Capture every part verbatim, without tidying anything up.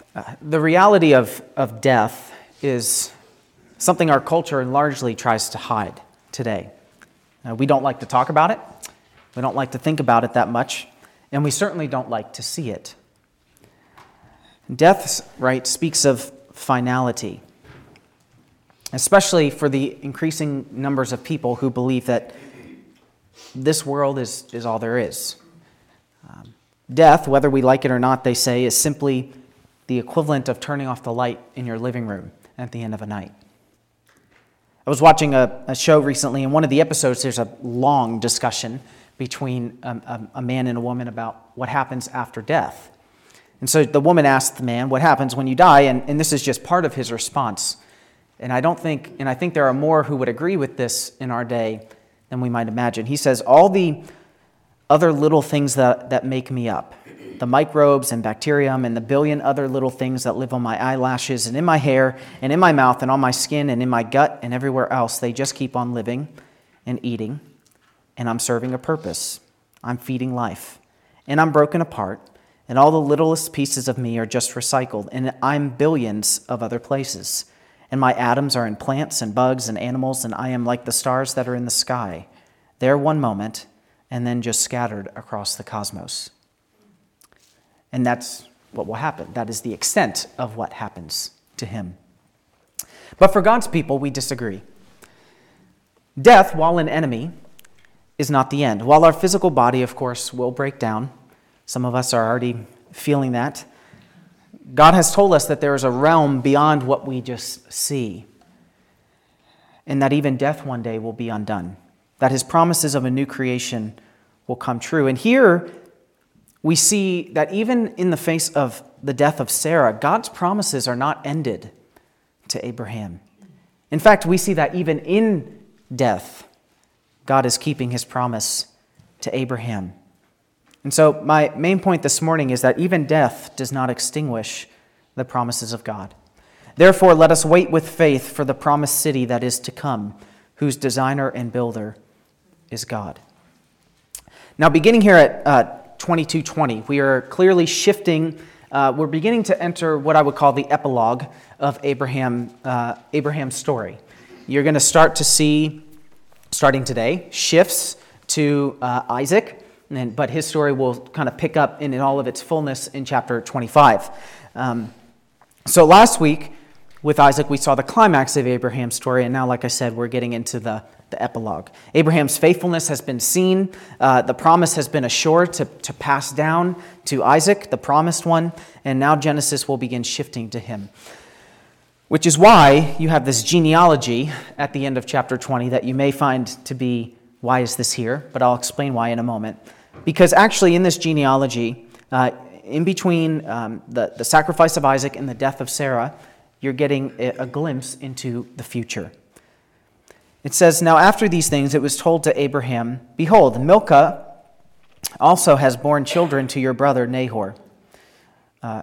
Uh, the reality of, of death is something our culture largely tries to hide today. Uh, we don't like to talk about it. We don't like to think about it that much. And we certainly don't like to see it. Death, right, speaks of finality, especially for the increasing numbers of people who believe that this world is, is all there is. Um, death, whether we like it or not, they say, is simply the equivalent of turning off the light in your living room at the end of a night. I was watching a, a show recently, and one of the episodes, there's a long discussion between a, a, a man and a woman about what happens after death. And so the woman asked the man, what happens when you die? And, and this is just part of his response. And I don't think, and I think there are more who would agree with this in our day than we might imagine. He says, all the other little things that, that make me up, the microbes and bacterium and the billion other little things that live on my eyelashes and in my hair and in my mouth and on my skin and in my gut and everywhere else, they just keep on living and eating, and I'm serving a purpose. I'm feeding life, and I'm broken apart, and all the littlest pieces of me are just recycled, and I'm billions of other places, and my atoms are in plants and bugs and animals, and I am like the stars that are in the sky. They're one moment, and then just scattered across the cosmos. And that's what will happen. That is the extent of what happens to him. But for God's people, we disagree. Death, while an enemy, is not the end. While our physical body, of course, will break down, some of us are already feeling that, God has told us that there is a realm beyond what we just see, and that even death one day will be undone, that his promises of a new creation will come true. And here we see that even in the face of the death of Sarah, God's promises are not ended to Abraham. In fact, we see that even in death, God is keeping his promise to Abraham. And so my main point this morning is that even death does not extinguish the promises of God. Therefore, let us wait with faith for the promised city that is to come, whose designer and builder is God. Now, beginning here at uh, twenty-two twenty, we are clearly shifting. Uh, we're beginning to enter what I would call the epilogue of Abraham, uh, Abraham's story. You're going to start to see, starting today, shifts to uh, Isaac, and, but his story will kind of pick up in, in all of its fullness in chapter twenty-five. Um, so last week, with Isaac, we saw the climax of Abraham's story, and now, like I said, we're getting into the, the epilogue. Abraham's faithfulness has been seen. Uh, the promise has been assured to, to pass down to Isaac, the promised one, and now Genesis will begin shifting to him. Which is why you have this genealogy at the end of chapter twenty that you may find to be, why is this here? But I'll explain why in a moment. Because actually in this genealogy, uh, in between um, the, the sacrifice of Isaac and the death of Sarah, you're getting a, a glimpse into the future. It says, now after these things it was told to Abraham, behold, Milcah also has borne children to your brother Nahor. Uh,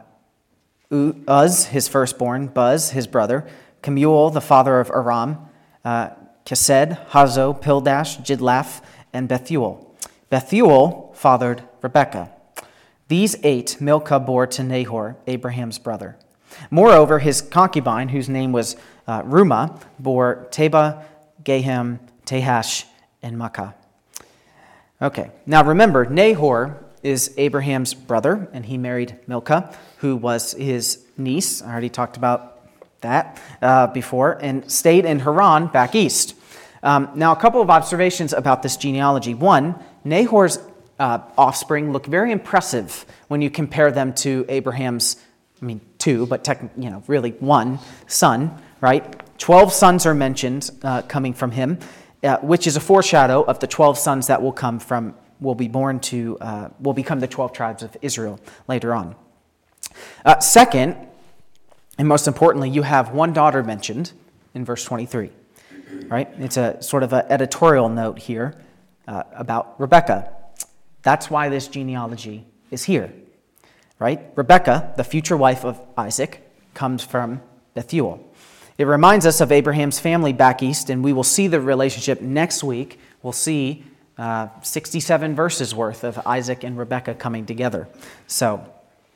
Uz, his firstborn, Buz, his brother, Kemuel, the father of Aram, uh, Kesed, Hazo, Pildash, Jidlaph, and Bethuel. Bethuel fathered Rebekah. These eight Milcah bore to Nahor, Abraham's brother. Moreover, his concubine, whose name was uh, Rumah, bore Teba, Gaham, Tehash, and Makkah. Okay, now remember, Nahor is Abraham's brother, and he married Milcah, who was his niece. I already talked about that uh, before, and stayed in Haran back east. Um, now, a couple of observations about this genealogy. One, Nahor's uh, offspring look very impressive when you compare them to Abraham's, I mean, two, but tech, you know, really one son, right? Twelve sons are mentioned uh, coming from him, uh, which is a foreshadow of the twelve sons that will come from, will be born to, uh, will become the twelve tribes of Israel later on. Uh, second, and most importantly, you have one daughter mentioned in verse twenty-three, right? It's a sort of an editorial note here uh, about Rebekah. That's why this genealogy is here, right? Rebekah, the future wife of Isaac, comes from Bethuel. It reminds us of Abraham's family back east, and we will see the relationship next week. We'll see uh, sixty-seven verses worth of Isaac and Rebekah coming together. So,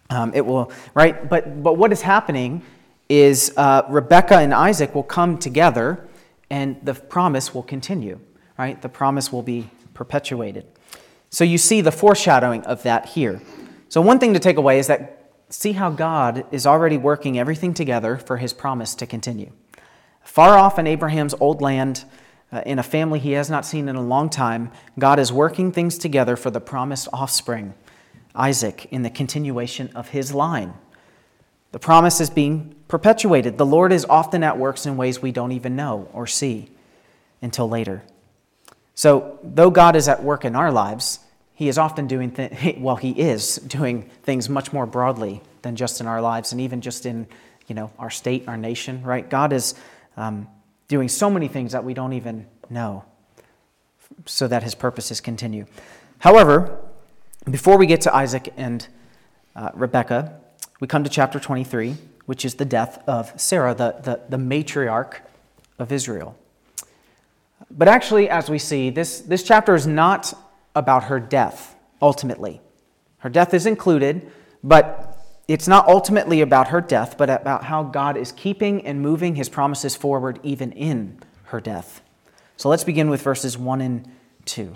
Um, it will, right? But but what is happening is uh, Rebekah and Isaac will come together, and the promise will continue, right? The promise will be perpetuated. So you see the foreshadowing of that here. So one thing to take away is that see how God is already working everything together for his promise to continue. Far off in Abraham's old land, uh, in a family he has not seen in a long time, God is working things together for the promised offspring, Isaac, in the continuation of his line. The promise is being perpetuated. The Lord is often at works in ways we don't even know or see until later. So, though God is at work in our lives, he is often doing, th- well, he is doing things much more broadly than just in our lives and even just in, you know, our state, our nation, right? God is um, doing so many things that we don't even know so that his purposes continue. However, before we get to Isaac and uh, Rebekah, we come to chapter twenty-three, which is the death of Sarah, the, the, the matriarch of Israel. But actually, as we see, this, this chapter is not about her death, ultimately. Her death is included, but it's not ultimately about her death, but about how God is keeping and moving his promises forward even in her death. So let's begin with verses one and two.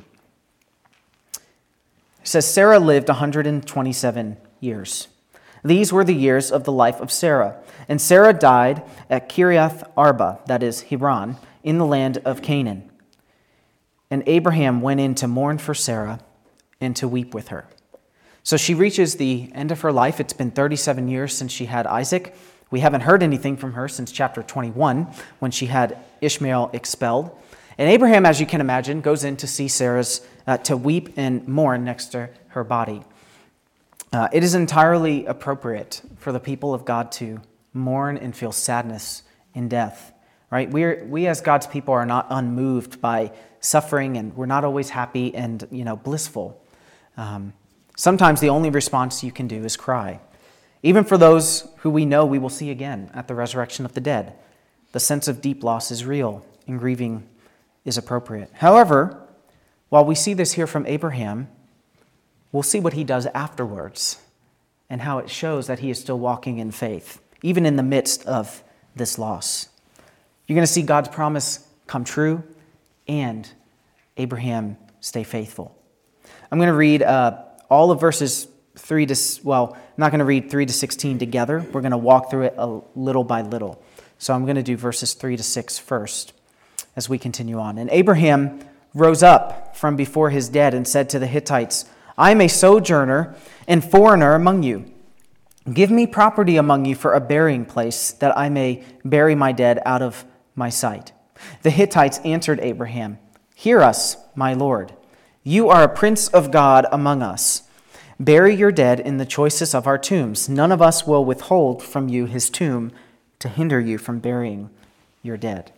It says, Sarah lived one hundred twenty-seven years. These were the years of the life of Sarah. And Sarah died at Kiriath Arba, that is Hebron, in the land of Canaan. And Abraham went in to mourn for Sarah and to weep with her. So she reaches the end of her life. It's been thirty-seven years since she had Isaac. We haven't heard anything from her since chapter twenty-one, when she had Ishmael expelled. And Abraham, as you can imagine, goes in to see Sarah's, uh, to weep and mourn next to her body. Uh, it is entirely appropriate for the people of God to mourn and feel sadness in death, right? We're, we as God's people are not unmoved by suffering, and we're not always happy and, you know, blissful. Um, sometimes the only response you can do is cry. Even for those who we know we will see again at the resurrection of the dead, the sense of deep loss is real, and grieving is appropriate. However, while we see this here from Abraham, we'll see what he does afterwards and how it shows that he is still walking in faith, even in the midst of this loss. You're going to see God's promise come true and Abraham stay faithful. I'm going to read uh, all of verses three to, well, I'm not going to read three to sixteen together. We're going to walk through it a little by little. So I'm going to do verses three to six first as we continue on. And Abraham rose up from before his dead and said to the Hittites, I am a sojourner and foreigner among you. Give me property among you for a burying place, that I may bury my dead out of my sight. The Hittites answered Abraham, Hear us, my lord. You are a prince of God among us. Bury your dead in the choicest of our tombs. None of us will withhold from you his tomb to hinder you from burying your dead.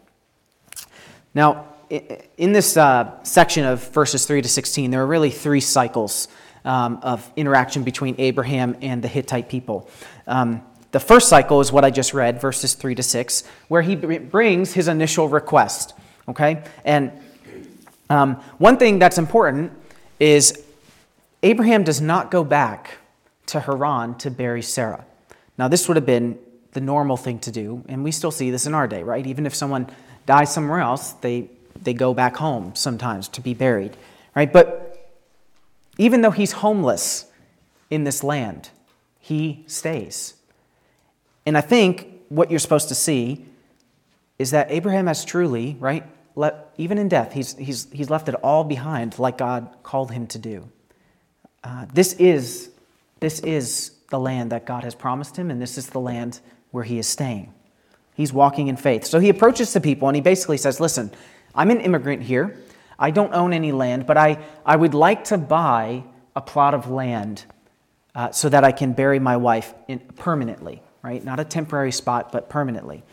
Now, in this uh, section of verses three to sixteen, there are really three cycles um, of interaction between Abraham and the Hittite people. Um, the first cycle is what I just read, verses three to six, where he brings his initial request. Okay? And um, one thing that's important is Abraham does not go back to Haran to bury Sarah. Now, this would have been the normal thing to do, and we still see this in our day, right? Even if someone dies somewhere else, they they go back home sometimes to be buried, right? But even though he's homeless in this land, he stays. And I think what you're supposed to see is that Abraham has truly, right, let, even in death, he's, he's, he's left it all behind like God called him to do. Uh, this is, this is the land that God has promised him, and this is the land where he is staying. He's walking in faith. So he approaches the people and he basically says, listen, I'm an immigrant here. I don't own any land, but I, I would like to buy a plot of land uh, so that I can bury my wife in, permanently, right? Not a temporary spot, but permanently.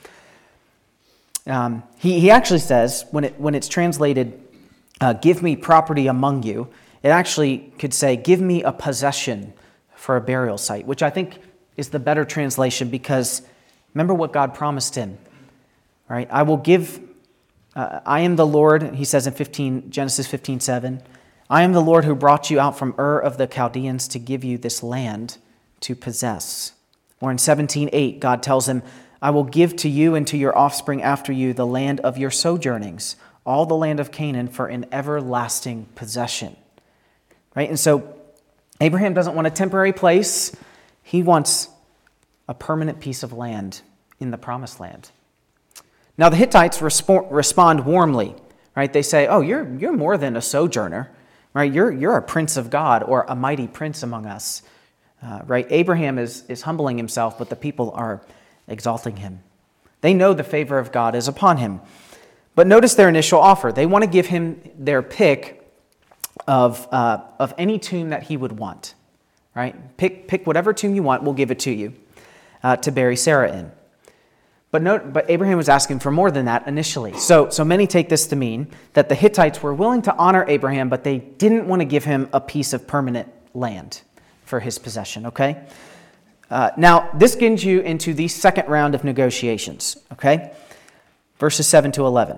Um, he, he actually says, when it when it's translated, uh, give me property among you, it actually could say, give me a possession for a burial site, which I think is the better translation because remember what God promised him, right? I will give... Uh, I am the Lord, he says in fifteen, Genesis fifteen seven, I am the Lord who brought you out from Ur of the Chaldeans to give you this land to possess. Or in seventeen eight, God tells him, I will give to you and to your offspring after you the land of your sojournings, all the land of Canaan for an everlasting possession. Right? And so Abraham doesn't want a temporary place. He wants a permanent piece of land in the promised land. Now the Hittites respo- respond warmly. Right? They say, oh, you're, you're more than a sojourner. Right? You're, you're a prince of God or a mighty prince among us. Uh, right? Abraham is, is humbling himself, but the people are exalting him. They know the favor of God is upon him. But notice their initial offer. They want to give him their pick of, uh, of any tomb that he would want. Right? Pick, pick whatever tomb you want, we'll give it to you uh, to bury Sarah in. But note, but Abraham was asking for more than that initially. So, so many take this to mean that the Hittites were willing to honor Abraham, but they didn't want to give him a piece of permanent land for his possession, okay? Uh, now, this gets you into the second round of negotiations, okay? Verses seven to eleven.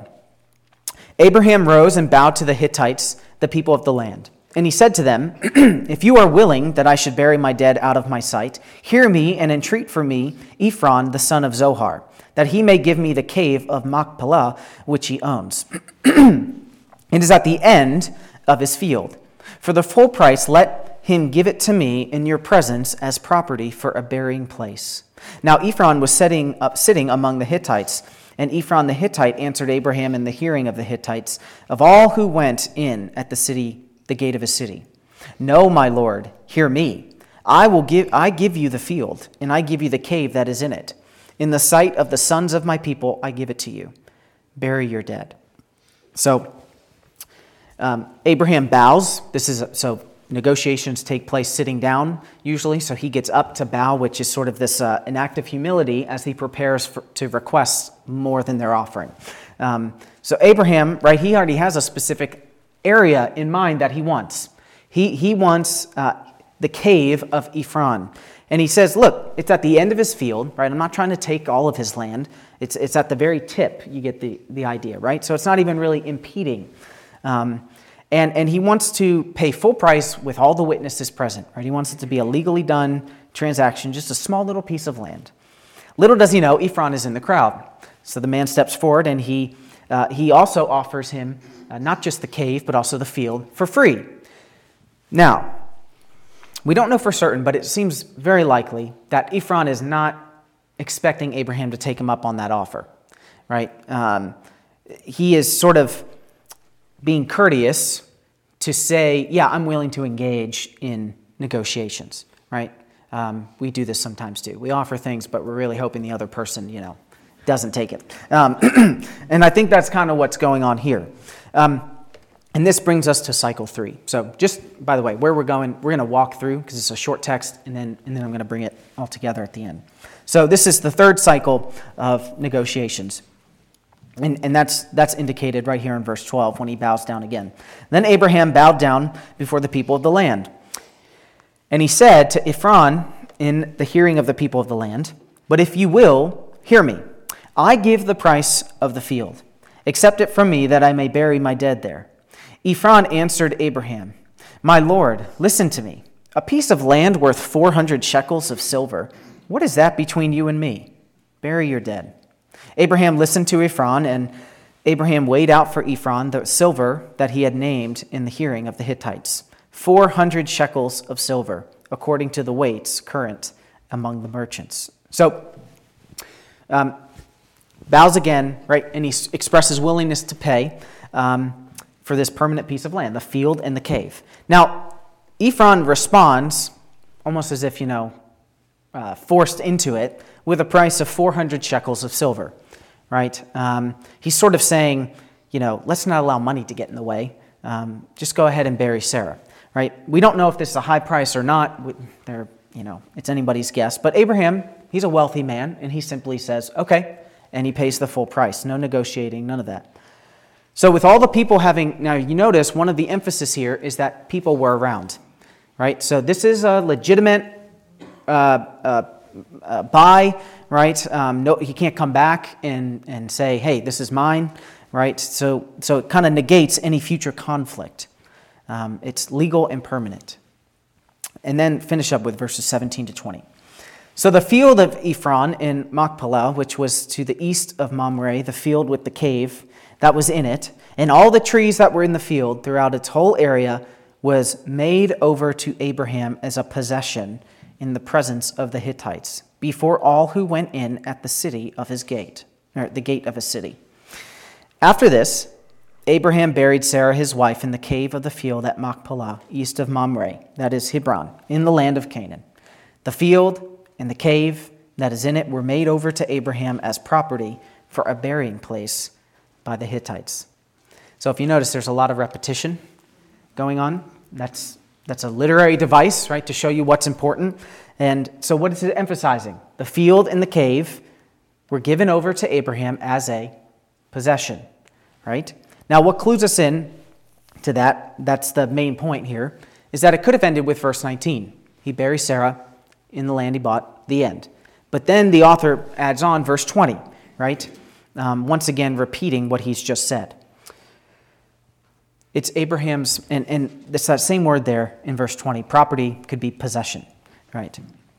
Abraham rose and bowed to the Hittites, the people of the land. And he said to them, if you are willing that I should bury my dead out of my sight, hear me and entreat for me Ephron, the son of Zohar, that he may give me the cave of Machpelah, which he owns. It is at the end of his field. For the full price, let him give it to me in your presence as property for a burying place. Now Ephron was setting up, sitting among the Hittites, and Ephron the Hittite answered Abraham in the hearing of the Hittites, of all who went in at the city, the gate of a city. No, my lord, hear me. I will give I give you the field, and I give you the cave that is in it. In the sight of the sons of my people, I give it to you. Bury your dead. So um, Abraham bows. This is so negotiations take place sitting down usually. So he gets up to bow, which is sort of this uh, an act of humility as he prepares for, to request more than their offering. Um, so Abraham, right? He already has a specific area in mind that he wants. He he wants uh, the cave of Ephron. And he says, look, it's at the end of his field, right? I'm not trying to take all of his land. It's it's at the very tip. You get the, the idea, right? So it's not even really impeding. Um, and, and he wants to pay full price with all the witnesses present, right? He wants it to be a legally done transaction, just a small little piece of land. Little does he know, Ephron is in the crowd. So the man steps forward, and he uh, he also offers him uh, not just the cave, but also the field for free. Now, we don't know for certain, but it seems very likely that Ephron is not expecting Abraham to take him up on that offer, right? Um, he is sort of being courteous to say, yeah, I'm willing to engage in negotiations, right? Um, we do this sometimes too. We offer things, but we're really hoping the other person, you know, doesn't take it. Um, and I think that's kind of what's going on here. Um, And this brings us to cycle three. So just, by the way, where we're going, we're going to walk through because it's a short text, and then and then I'm going to bring it all together at the end. So this is the third cycle of negotiations. And, and that's that's indicated right here in verse twelve when he bows down again. Then Abraham bowed down before the people of the land. And he said to Ephron in the hearing of the people of the land, but if you will, hear me. I give the price of the field. Accept it from me that I may bury my dead there. Ephron answered Abraham, my lord, listen to me. A piece of land worth four hundred shekels of silver. What is that between you and me? Bury your dead. Abraham listened to Ephron, and Abraham weighed out for Ephron the silver that he had named in the hearing of the Hittites. four hundred shekels of silver, according to the weights current among the merchants. So, um, bows again, right, and he expresses willingness to pay um, for this permanent piece of land, the field and the cave. Now, Ephron responds, almost as if, you know, uh, forced into it, with a price of four hundred shekels of silver, right? Um, he's sort of saying, you know, let's not allow money to get in the way. Um, just go ahead and bury Sarah, right? We don't know if this is a high price or not. They're, you know, it's anybody's guess. But Abraham, he's a wealthy man, and he simply says, okay, and he pays the full price. No negotiating, none of that. So with all the people having, now you notice one of the emphasis here is that people were around, right? So this is a legitimate uh, uh, uh, buy, right? Um, no, he can't come back and, and say, hey, this is mine, right? So, so it kind of negates any future conflict. Um, it's legal and permanent. and then finish up with verses seventeen to twenty. So the field of Ephron in Machpelah, which was to the east of Mamre, the field with the cave that was in it, and all the trees that were in the field throughout its whole area, was made over to Abraham as a possession in the presence of the Hittites, before all who went in at the city of his gate, or the gate of his city. After this, Abraham buried Sarah his wife in the cave of the field at Machpelah, east of Mamre, that is Hebron, in the land of Canaan. The field and the cave that is in it were made over to Abraham as property for a burying place by the Hittites. So if you notice, there's a lot of repetition going on. That's that's a literary device, right, to show you what's important. And so what is it emphasizing? The field and the cave were given over to Abraham as a possession, right? Now, what clues us in to that, that's the main point here, is that it could have ended with verse nineteen. He buries Sarah in the land he bought, the end. But then the author adds on verse twenty, right? Um, once again, repeating what he's just said. It's Abraham's, and, and it's that same word there in verse twenty. Property could be possession, right?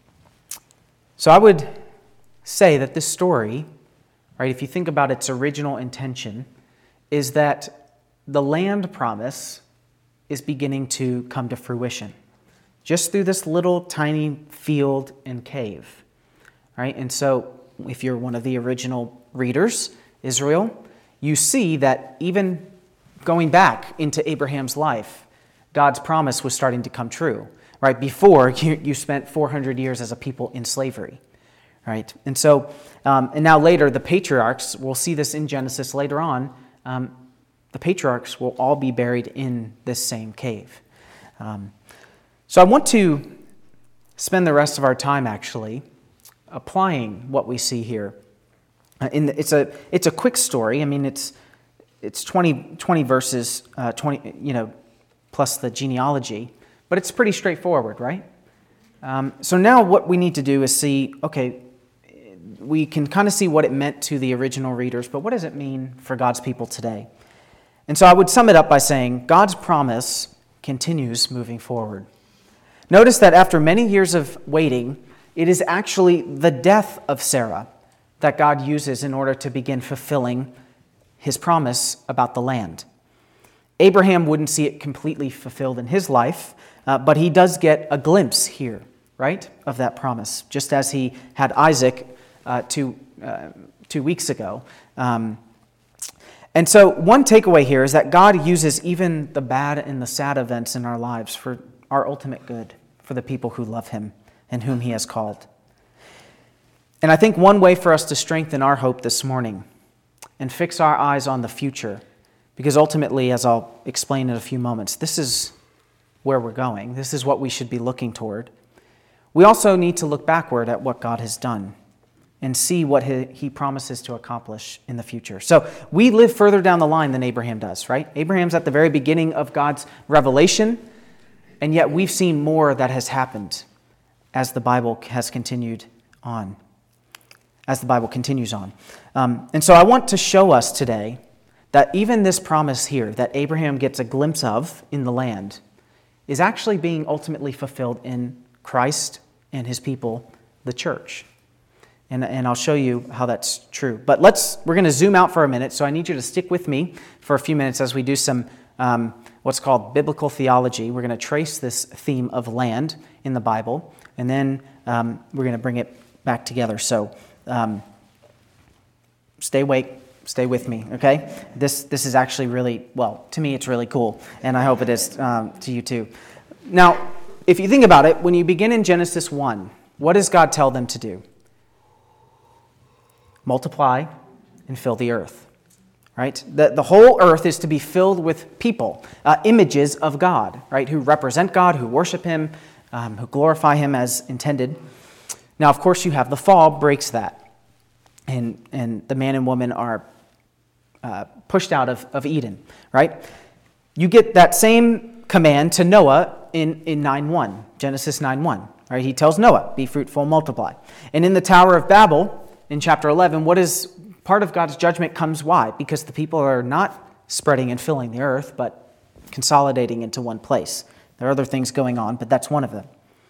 So I would say that this story, right, if you think about its original intention, is that the land promise is beginning to come to fruition. Just through this little tiny field and cave, right? And so if you're one of the original readers, Israel, you see that even going back into Abraham's life, God's promise was starting to come true, right? Before you, you spent four hundred years as a people in slavery, right? And so, um, and now later, the patriarchs, we'll see this in Genesis later on, um, the patriarchs will all be buried in this same cave. Um, So I want to spend the rest of our time actually applying what we see here. Uh, in the, it's a it's a quick story. I mean, it's it's twenty, twenty verses, uh, twenty you know, plus the genealogy, but it's pretty straightforward, right? Um, so now what we need to do is see. Okay, we can kind of see what it meant to the original readers, but what does it mean for God's people today? And so I would sum it up by saying God's promise continues moving forward. Notice that after many years of waiting, it is actually the death of Sarah that God uses in order to begin fulfilling his promise about the land. Abraham wouldn't see it completely fulfilled in his life, uh, but he does get a glimpse here, right, of that promise, just as he had Isaac uh, two, uh, two weeks ago. Um, and so one takeaway here is that God uses even the bad and the sad events in our lives for our ultimate good, for the people who love him and whom he has called. And I think one way for us to strengthen our hope this morning and fix our eyes on the future, because ultimately, as I'll explain in a few moments, this is where we're going. This is what we should be looking toward. We also need to look backward at what God has done and see what he, he promises to accomplish in the future. So we live further down the line than Abraham does, right? Abraham's at the very beginning of God's revelation, and yet we've seen more that has happened as the Bible has continued on, as the Bible continues on. Um, and so I want to show us today that even this promise here that Abraham gets a glimpse of in the land is actually being ultimately fulfilled in Christ and his people, the church. And, and I'll show you how that's true. But let's, we're going to zoom out for a minute, so I need you to stick with me for a few minutes as we do some um, what's called biblical theology. We're going to trace this theme of land in the Bible, and then um, we're going to bring it back together. So um, stay awake, stay with me, okay? This this is actually really, well, to me it's really cool, and I hope it is um, to you too. Now, if you think about it, when you begin in Genesis one, what does God tell them to do? Multiply and fill the earth. Right? The, the whole earth is to be filled with people, uh, images of God, right? Who represent God, who worship him, um, who glorify him as intended. Now, of course, you have the fall breaks that. And, and the man and woman are uh, pushed out of, of Eden, right? You get that same command to Noah in, in nine one, Genesis nine one, right? He tells Noah, be fruitful, multiply. And in the Tower of Babel, in chapter eleven, what is part of God's judgment comes why? Because the people are not spreading and filling the earth, but consolidating into one place. There are other things going on, but that's one of them.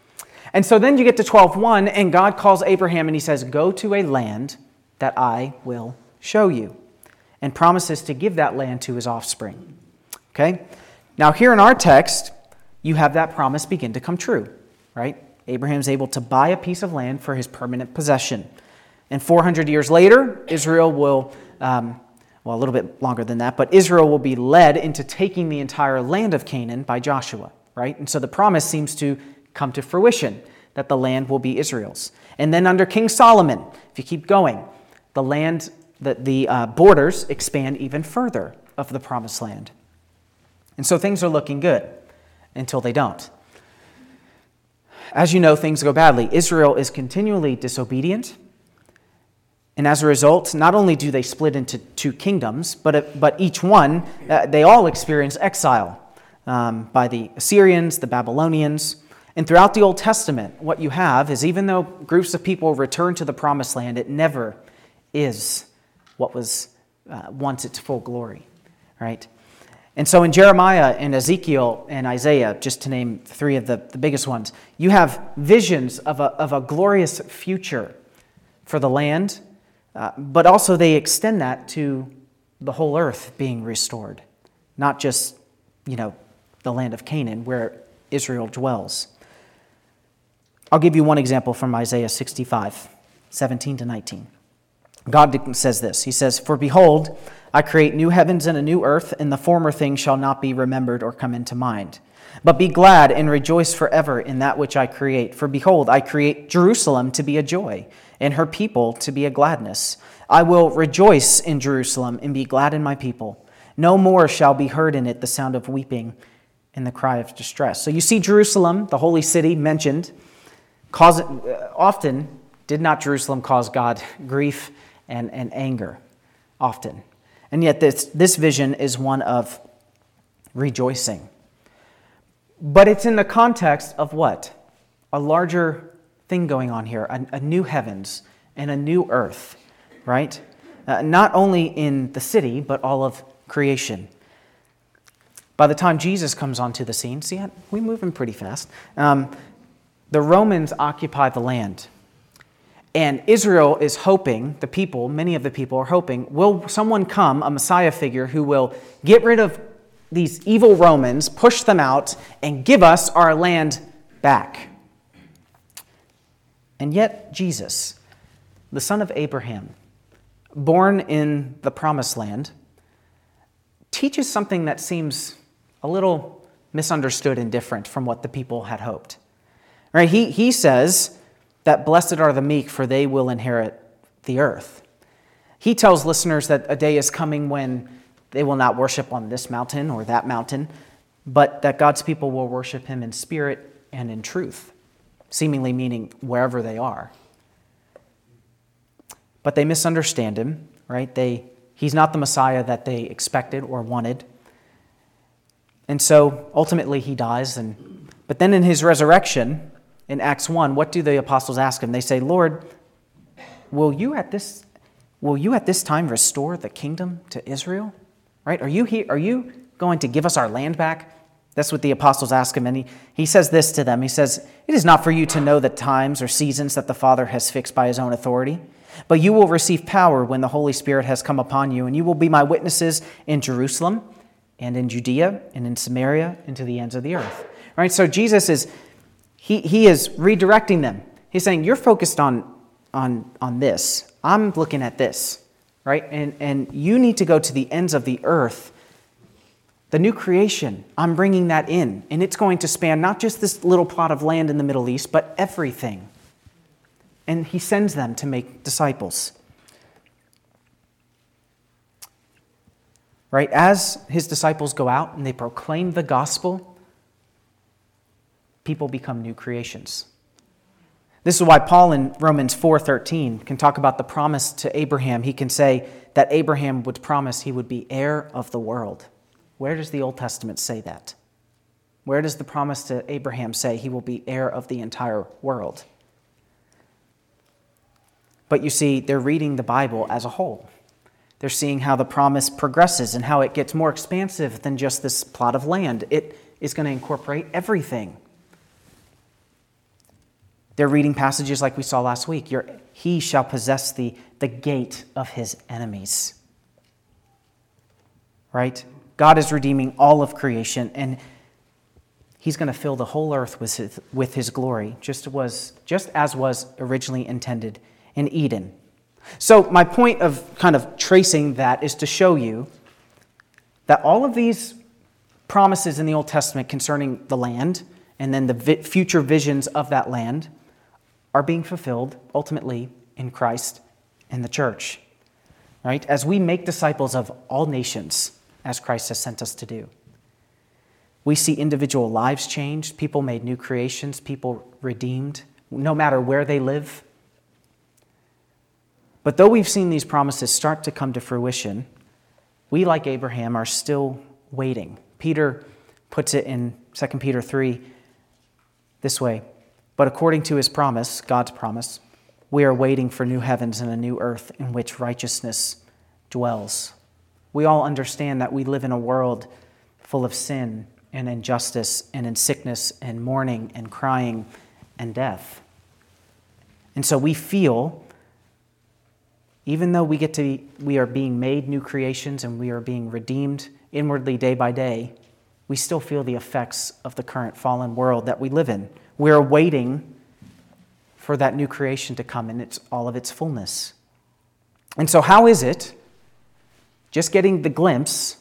And so then you get to twelve one, and God calls Abraham and he says, go to a land that I will show you, and promises to give that land to his offspring. Okay? Now here in our text, you have that promise begin to come true, right? Abraham's able to buy a piece of land for his permanent possession. And four hundred years later, Israel will, um, well, a little bit longer than that, but Israel will be led into taking the entire land of Canaan by Joshua, right? And so the promise seems to come to fruition, that the land will be Israel's. And then under King Solomon, if you keep going, the land, the, the uh, borders expand even further of the promised land. And so things are looking good until they don't. As you know, things go badly. Israel is continually disobedient. And as a result, not only do they split into two kingdoms, but, but each one, uh, they all experience exile um, by the Assyrians, the Babylonians. And throughout the Old Testament, what you have is even though groups of people return to the promised land, it never is what was uh, once its full glory, right? And so in Jeremiah and Ezekiel and Isaiah, just to name three of the, the biggest ones, you have visions of a, of a glorious future for the land, uh, but also they extend that to the whole earth being restored, not just, you know, the land of Canaan where Israel dwells. I'll give you one example from Isaiah sixty-five, seventeen to nineteen. God says this. He says, for behold, I create new heavens and a new earth, and the former things shall not be remembered or come into mind. But be glad and rejoice forever in that which I create. For behold, I create Jerusalem to be a joy, and her people to be a gladness. I will rejoice in Jerusalem and be glad in my people. No more shall be heard in it the sound of weeping and the cry of distress. So you see Jerusalem, the holy city mentioned, cause, often did not Jerusalem cause God grief and, and anger? Often. And yet this, this vision is one of rejoicing. But it's in the context of what? A larger thing going on here, a, a new heavens and a new earth, right? Uh, not only in the city, but all of creation. By the time Jesus comes onto the scene, see, we're moving pretty fast. Um, the Romans occupy the land. And Israel is hoping, the people, many of the people are hoping, will someone come, a Messiah figure, who will get rid of these evil Romans, push them out, and give us our land back. And yet Jesus, the son of Abraham, born in the promised land, teaches something that seems a little misunderstood and different from what the people had hoped. Right? He, he says that blessed are the meek, for they will inherit the earth. He tells listeners that a day is coming when they will not worship on this mountain or that mountain, but that God's people will worship him in spirit and in truth, seemingly meaning wherever they are. But they misunderstand him, right? They, he's not the Messiah that they expected or wanted. And so ultimately he dies. And but then in his resurrection, in Acts one, what do the apostles ask him? They say, Lord, will you at this, will you at this time restore the kingdom to Israel? Right? Are you here? Are you going to give us our land back? That's what the apostles ask him. And he, he says this to them. He says, it is not for you to know the times or seasons that the Father has fixed by his own authority, but you will receive power when the Holy Spirit has come upon you, and you will be my witnesses in Jerusalem and in Judea and in Samaria and to the ends of the earth. Right? So Jesus is, he, he is redirecting them. He's saying, you're focused on, on, on this. I'm looking at this. Right? And, and you need to go to the ends of the earth. The new creation, I'm bringing that in. And it's going to span not just this little plot of land in the Middle East, but everything. And he sends them to make disciples. Right? As his disciples go out and they proclaim the gospel, people become new creations. This is why Paul in Romans four thirteen can talk about the promise to Abraham. He can say that Abraham would promise he would be heir of the world. Where does the Old Testament say that? Where does the promise to Abraham say he will be heir of the entire world? But you see, they're reading the Bible as a whole. They're seeing how the promise progresses and how it gets more expansive than just this plot of land. It is going to incorporate everything. They're reading passages like we saw last week. Your, he shall possess the, the gate of his enemies. Right? God is redeeming all of creation, and he's going to fill the whole earth with his, with his glory, just, was, just as was originally intended in Eden. So my point of kind of tracing that is to show you that all of these promises in the Old Testament concerning the land and then the vi- future visions of that land are being fulfilled ultimately in Christ and the church. Right? As we make disciples of all nations, as Christ has sent us to do. We see individual lives changed, people made new creations, people redeemed, no matter where they live. But though we've seen these promises start to come to fruition, we, like Abraham, are still waiting. Peter puts it in Second Peter three this way, but according to his promise, God's promise, we are waiting for new heavens and a new earth in which righteousness dwells. We all understand that we live in a world full of sin and injustice and in sickness and mourning and crying and death. And so we feel, even though we get to be, we are being made new creations and we are being redeemed inwardly day by day, we still feel the effects of the current fallen world that we live in. We're waiting for that new creation to come in its, all of its fullness. And so how is it, just getting the glimpse,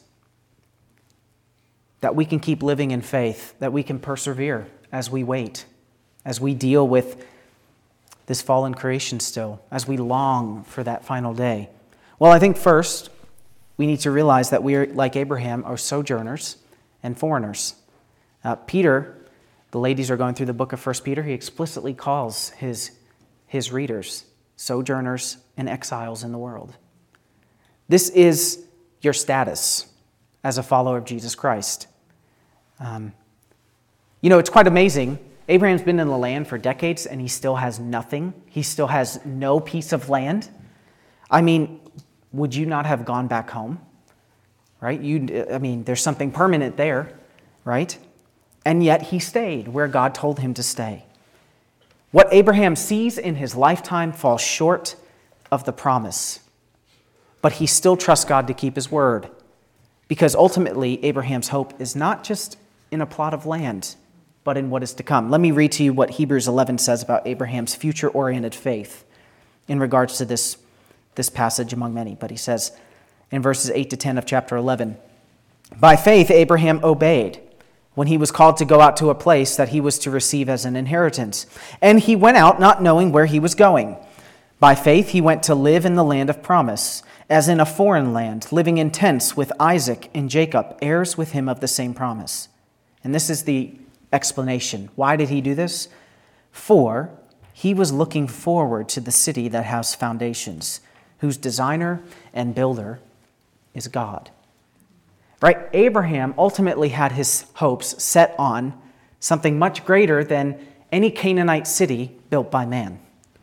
that we can keep living in faith, that we can persevere as we wait, as we deal with this fallen creation still, as we long for that final day? Well, I think first, we need to realize that we are, like Abraham, are sojourners and foreigners. Uh, Peter, the ladies are going through the book of First Peter, he explicitly calls his, his readers sojourners and exiles in the world. This is your status as a follower of Jesus Christ. Um, you know, it's quite amazing. Abraham's been in the land for decades and he still has nothing. He still has no piece of land. I mean, would you not have gone back home? Right? You, I mean, there's something permanent there, right? And yet he stayed where God told him to stay. What Abraham sees in his lifetime falls short of the promise. But he still trusts God to keep his word. Because ultimately, Abraham's hope is not just in a plot of land, but in what is to come. Let me read to you what Hebrews eleven says about Abraham's future-oriented faith in regards to this, this passage among many. But he says in verses eight to ten of chapter eleven, "By faith Abraham obeyed when he was called to go out to a place that he was to receive as an inheritance. And he went out not knowing where he was going. By faith he went to live in the land of promise, as in a foreign land, living in tents with Isaac and Jacob, heirs with him of the same promise." And this is the explanation. Why did he do this? For he was looking forward to the city that has foundations, whose designer and builder is God. Right? Abraham ultimately had his hopes set on something much greater than any Canaanite city built by man.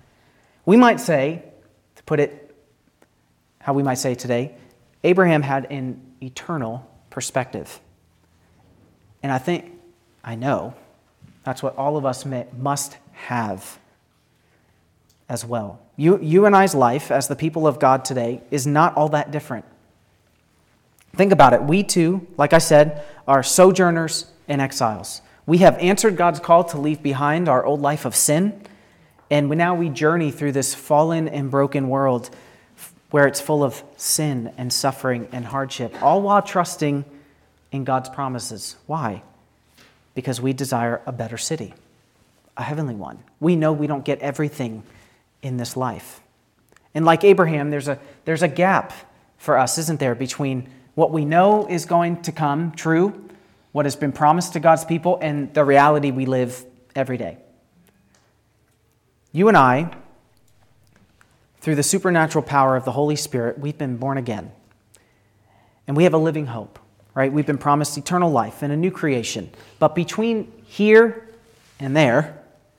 We might say, to put it how we might say today, Abraham had an eternal perspective. And I think, I know, that's what all of us may, must have as well. You, you and I's life as the people of God today is not all that different. Think about it. We too, like I said, are sojourners and exiles. We have answered God's call to leave behind our old life of sin, and now we journey through this fallen and broken world where it's full of sin and suffering and hardship, all while trusting in God's promises. Why? Because we desire a better city, a heavenly one. We know we don't get everything in this life. And like Abraham, there's a, there's a gap for us, isn't there, between what we know is going to come true, what has been promised to God's people, and the reality we live every day. You and I, through the supernatural power of the Holy Spirit, we've been born again. And we have a living hope, right? We've been promised eternal life and a new creation. But between here and there,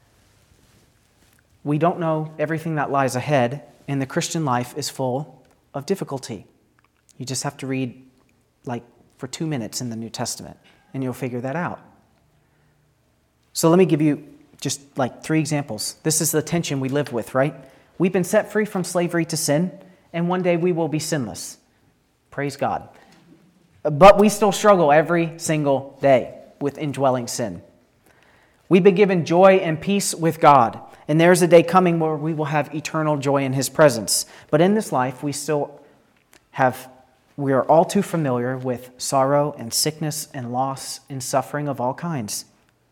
we don't know everything that lies ahead, and the Christian life is full of difficulty. You just have to read like for two minutes in the New Testament, and you'll figure that out. So let me give you Just like three examples. This is the tension we live with, right? We've been set free from slavery to sin, and one day we will be sinless. Praise God. But we still struggle every single day with indwelling sin. We've been given joy and peace with God, and there's a day coming where we will have eternal joy in His presence. But in this life, we still have, we are all too familiar with sorrow and sickness and loss and suffering of all kinds.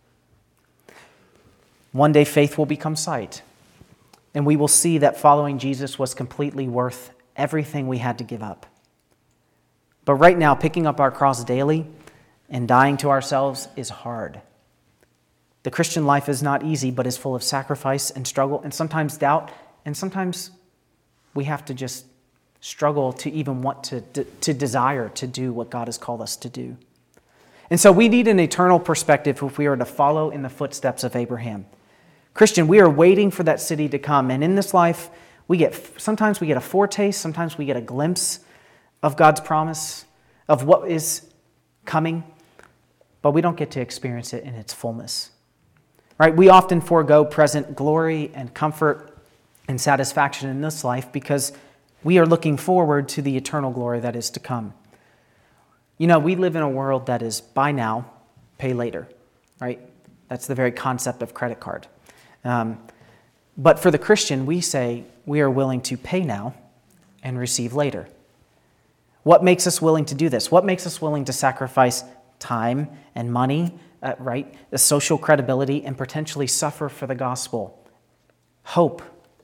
One day faith will become sight, and we will see that following Jesus was completely worth everything we had to give up. But right now, picking up our cross daily and dying to ourselves is hard. The Christian life is not easy, but is full of sacrifice and struggle and sometimes doubt, and sometimes we have to just struggle to even want to, to desire to do what God has called us to do. And so we need an eternal perspective if we are to follow in the footsteps of Abraham. Christian, we are waiting for that city to come. And in this life, we get sometimes we get a foretaste, sometimes we get a glimpse of God's promise, of what is coming, but we don't get to experience it in its fullness. Right? We often forego present glory and comfort and satisfaction in this life because we are looking forward to the eternal glory that is to come. You know, we live in a world that is buy now, pay later, right? That's the very concept of credit card. Um, but for the Christian, we say we are willing to pay now and receive later. What makes us willing to do this? What makes us willing to sacrifice time and money, uh, right? The social credibility, and potentially suffer for the gospel? Hope.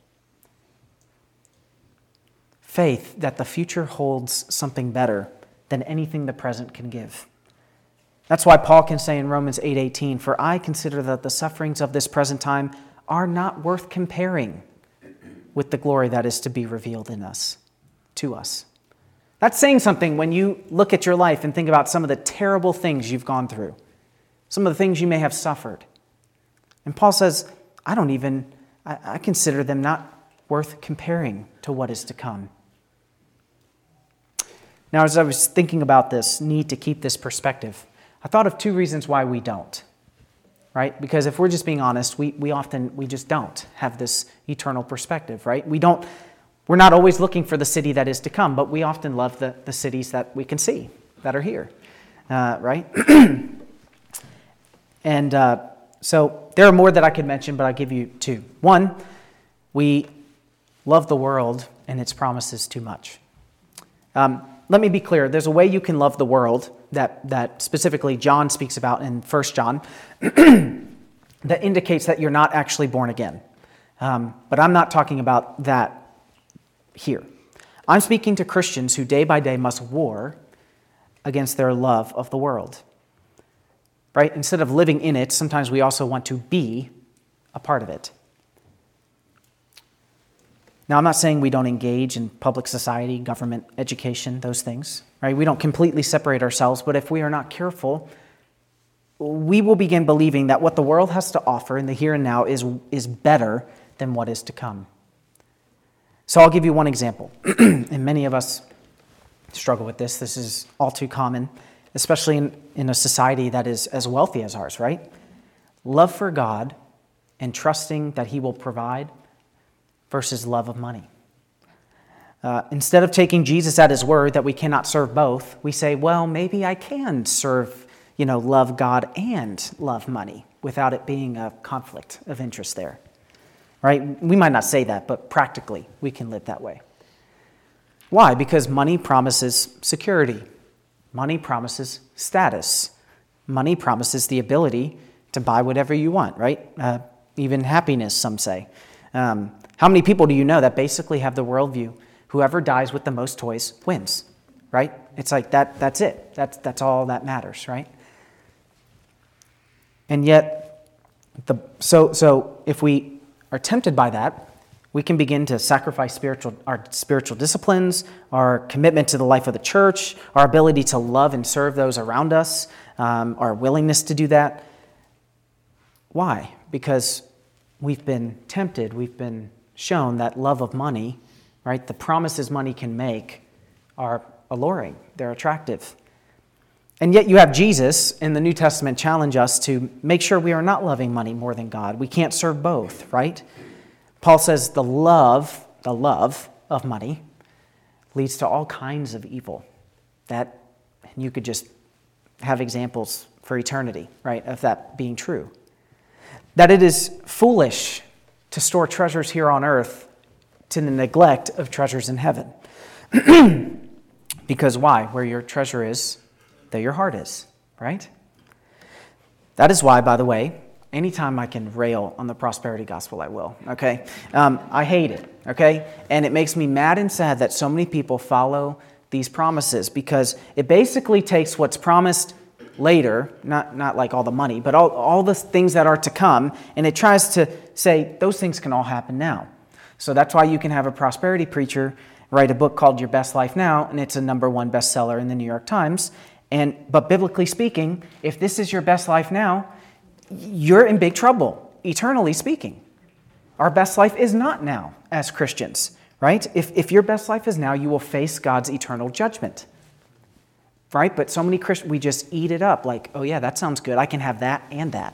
Faith that the future holds something better than anything the present can give. That's why Paul can say in Romans eight eighteen, "For I consider that the sufferings of this present time are not worth comparing with the glory that is to be revealed in us, to us." That's saying something when you look at your life and think about some of the terrible things you've gone through, some of the things you may have suffered. And Paul says, I don't even, I, I consider them not worth comparing to what is to come. Now, as I was thinking about this need to keep this perspective, I thought of two reasons why we don't, right? Because if we're just being honest, we, we often, we just don't have this eternal perspective, right? We don't, we're not always looking for the city that is to come, but we often love the, the cities that we can see, that are here, uh, right? and uh, so there are more that I could mention, but I'll give you two. One, we love the world and its promises too much. Um, let me be clear. There's a way you can love the world that, that specifically John speaks about in First John that indicates that you're not actually born again. Um, but I'm not talking about that here. I'm speaking to Christians who day by day must war against their love of the world. Right? Instead of living in it, sometimes we also want to be a part of it. Now, I'm not saying we don't engage in public society, government, education, those things, right? We don't completely separate ourselves, but if we are not careful, we will begin believing that what the world has to offer in the here and now is, is better than what is to come. So I'll give you one example, and many of us struggle with this. This is all too common, especially in, in a society that is as wealthy as ours, right? Love for God and trusting that He will provide versus love of money. Uh, instead of taking Jesus at His word that we cannot serve both, we say, well, maybe I can serve, you know, love God and love money without it being a conflict of interest there. Right? We might not say that, but practically we can live that way. Why? Because money promises security. Money promises status. Money promises the ability to buy whatever you want, right? Uh, even happiness, some say. Um, how many people do you know that basically have the worldview, whoever dies with the most toys wins, right? It's like that. That's it. That's, that's all that matters, right? And yet, the so so if we are tempted by that, we can begin to sacrifice spiritual our spiritual disciplines, our commitment to the life of the church, our ability to love and serve those around us, um, our willingness to do that. Why? Because we've been tempted, we've been shown that love of money, right, the promises money can make are alluring, they're attractive. And yet you have Jesus in the New Testament challenge us to make sure we are not loving money more than God. We can't serve both, right? Paul says the love, the love of money leads to all kinds of evil. That you could just have examples for eternity, right, of that being true. That it is foolish to store treasures here on earth to the neglect of treasures in heaven. Because why? Where your treasure is, there your heart is, right? That is why, by the way, anytime I can rail on the prosperity gospel, I will, okay? Um, I hate it, okay? And it makes me mad and sad that so many people follow these promises, because it basically takes what's promised later, not, not like all the money, but all, all the things that are to come, and it tries to say those things can all happen now. So that's why you can have a prosperity preacher write a book called Your Best Life Now, and it's a number one bestseller in the New York Times. And but biblically speaking, if this is your best life now, you're in big trouble, eternally speaking. Our best life is not now as Christians, right? If, if your best life is now, you will face God's eternal judgment, right? But so many Christians, we just eat it up like, oh yeah, that sounds good. I can have that and that.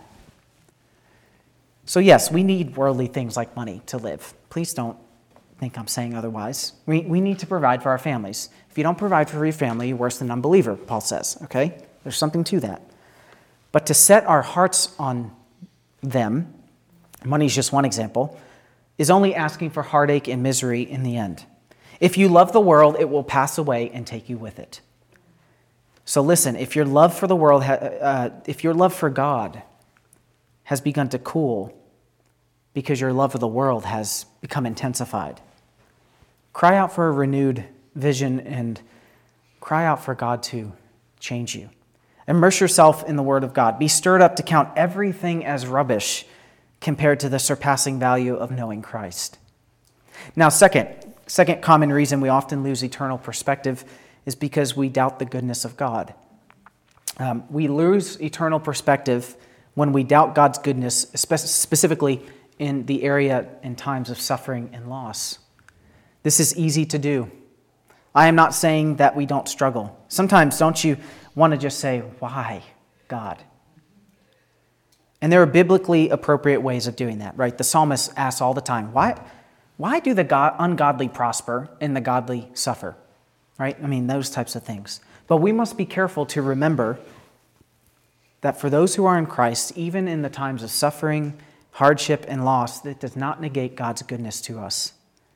So yes, we need worldly things like money to live. Please don't think I'm saying otherwise. We, we need to provide for our families. If you don't provide for your family, you're worse than an unbeliever, Paul says, okay? There's something to that. But to set our hearts on them, money is just one example, is only asking for heartache and misery in the end. If you love the world, it will pass away and take you with it. So listen, if your love for the world, uh, if your love for God has begun to cool because your love of the world has become intensified, cry out for a renewed vision and cry out for God to change you. Immerse yourself in the Word of God. Be stirred up to count everything as rubbish compared to the surpassing value of knowing Christ. Now, second, second common reason we often lose eternal perspective is because we doubt the goodness of God. Um, we lose eternal perspective when we doubt God's goodness, specifically in the area and times of suffering and loss. This is easy to do. I am not saying that we don't struggle. Sometimes, don't you want to just say, why, God? And there are biblically appropriate ways of doing that, right? The psalmist asks all the time, why, why do the God, ungodly prosper and the godly suffer? Right? I mean, those types of things. But we must be careful to remember that for those who are in Christ, even in the times of suffering, hardship, and loss, that does not negate God's goodness to us.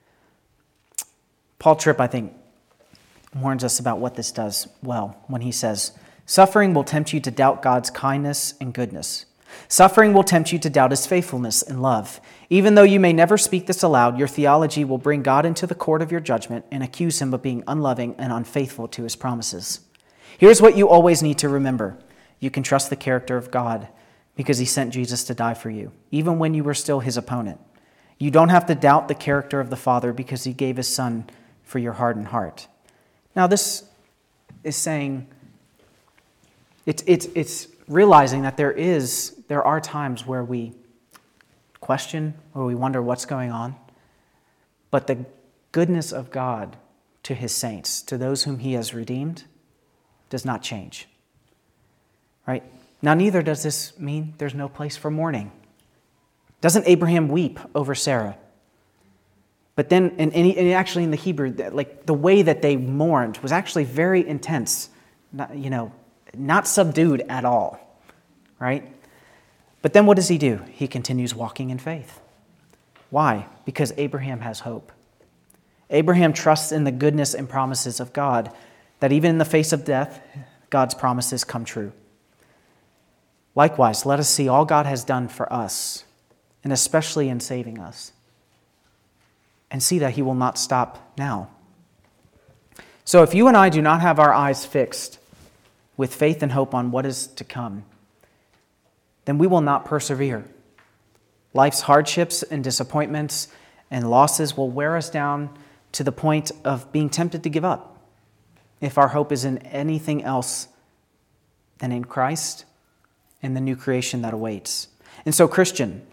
Paul Tripp, I think, warns us about what this does well when he says, suffering will tempt you to doubt God's kindness and goodness. Suffering will tempt you to doubt his faithfulness and love. Even though you may never speak this aloud, your theology will bring God into the court of your judgment and accuse him of being unloving and unfaithful to his promises. Here's what you always need to remember. You can trust the character of God because he sent Jesus to die for you, even when you were still his opponent. You don't have to doubt the character of the Father because he gave his Son for your hardened heart. Now, this is saying, it's, it's, it's realizing that there is, there are times where we question, where we wonder what's going on, but the goodness of God to his saints, to those whom he has redeemed, does not change. Right? Now, neither does this mean there's no place for mourning. Doesn't Abraham weep over Sarah? But then, and, and actually in the Hebrew, like the way that they mourned was actually very intense, not, you know, not subdued at all, right? But then what does he do? He continues walking in faith. Why? Because Abraham has hope. Abraham trusts in the goodness and promises of God, that even in the face of death, God's promises come true. Likewise, let us see all God has done for us, and especially in saving us, and see that he will not stop now. So if you and I do not have our eyes fixed with faith and hope on what is to come, then we will not persevere. Life's hardships and disappointments and losses will wear us down to the point of being tempted to give up if our hope is in anything else than in Christ and the new creation that awaits. And so, Christian,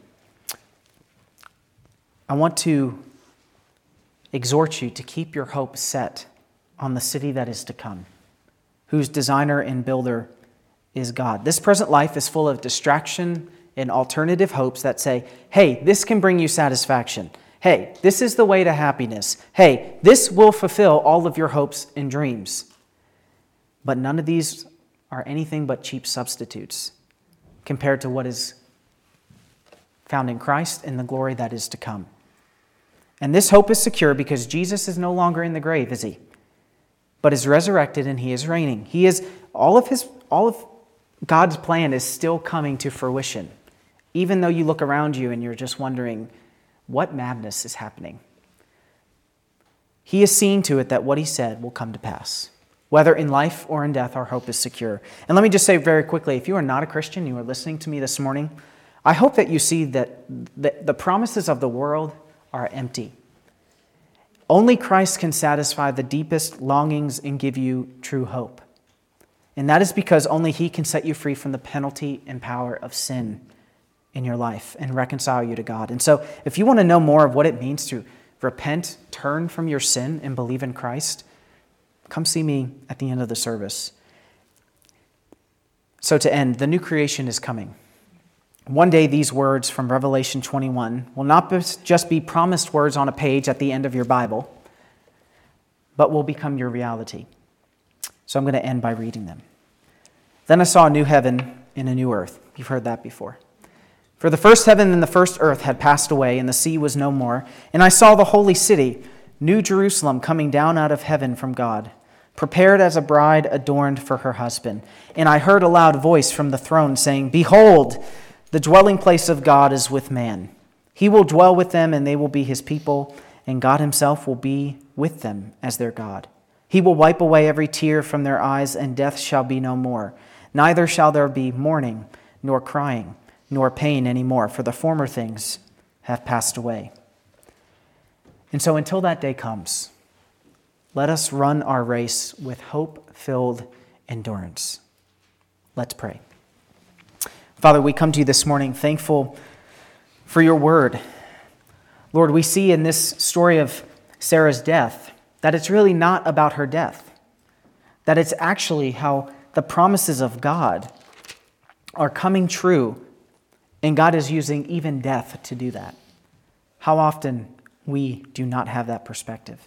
I want to exhort you to keep your hope set on the city that is to come, whose designer and builder is God. This present life is full of distraction and alternative hopes that say, hey, this can bring you satisfaction. Hey, this is the way to happiness. Hey, this will fulfill all of your hopes and dreams. But none of these are anything but cheap substitutes compared to what is found in Christ and the glory that is to come. And this hope is secure because Jesus is no longer in the grave, is he? But is resurrected and he is reigning. He is all of his all of God's plan is still coming to fruition. Even though you look around you and you're just wondering, what madness is happening? He is seeing to it that what he said will come to pass. Whether in life or in death, our hope is secure. And let me just say very quickly, if you are not a Christian, you are listening to me this morning, I hope that you see that the promises of the world are empty. Only Christ can satisfy the deepest longings and give you true hope. And that is because only he can set you free from the penalty and power of sin in your life and reconcile you to God. And so if you want to know more of what it means to repent, turn from your sin, and believe in Christ, come see me at the end of the service. So to end, the new creation is coming. One day these words from Revelation twenty-one will not just be promised words on a page at the end of your Bible, but will become your reality. So I'm going to end by reading them. Then I saw a new heaven and a new earth. You've heard that before. For the first heaven and the first earth had passed away, and the sea was no more. And I saw the holy city, New Jerusalem, coming down out of heaven from God, prepared as a bride adorned for her husband. And I heard a loud voice from the throne saying, Behold, the dwelling place of God is with man. He will dwell with them, and they will be his people, and God himself will be with them as their God. He will wipe away every tear from their eyes, and death shall be no more. Neither shall there be mourning, nor crying, nor pain any more, for the former things have passed away. And so until that day comes, let us run our race with hope-filled endurance. Let's pray. Father, we come to you this morning thankful for your word. Lord, we see in this story of Sarah's death that it's really not about her death, that it's actually how the promises of God are coming true, and God is using even death to do that. How often we do not have that perspective.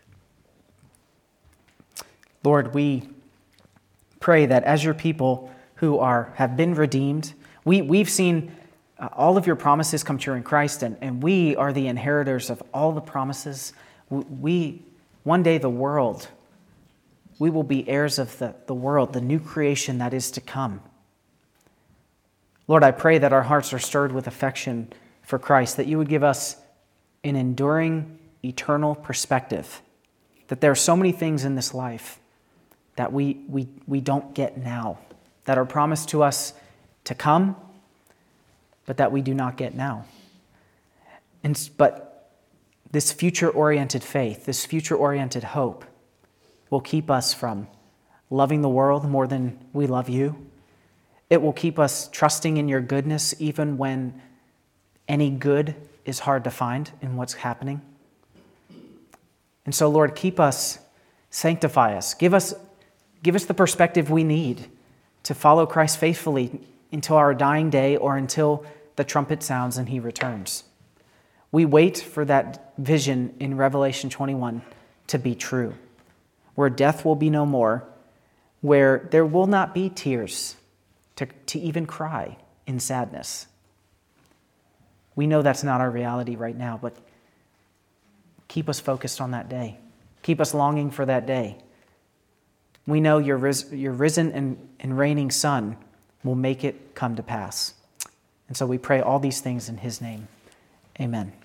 Lord, we pray that as your people who are have been redeemed, we, we've seen uh, all of your promises come true in Christ, and, and we are the inheritors of all the promises. We, we one day the world, we will be heirs of the, the world, the new creation that is to come. Lord, I pray that our hearts are stirred with affection for Christ, that you would give us an enduring, eternal perspective, that there are so many things in this life that we, we, we don't get now, that are promised to us to come, but that we do not get now. And, but this future-oriented faith, this future-oriented hope will keep us from loving the world more than we love you. It will keep us trusting in your goodness even when any good is hard to find in what's happening. And so, Lord, keep us, sanctify us, give us, give us the perspective we need to follow Christ faithfully until our dying day or until the trumpet sounds and he returns. We wait for that vision in Revelation twenty-one to be true, where death will be no more, where there will not be tears to, to even cry in sadness. We know that's not our reality right now, but keep us focused on that day. Keep us longing for that day. We know your, ris- your risen and, and reigning Son will make it come to pass. And so we pray all these things in his name. Amen.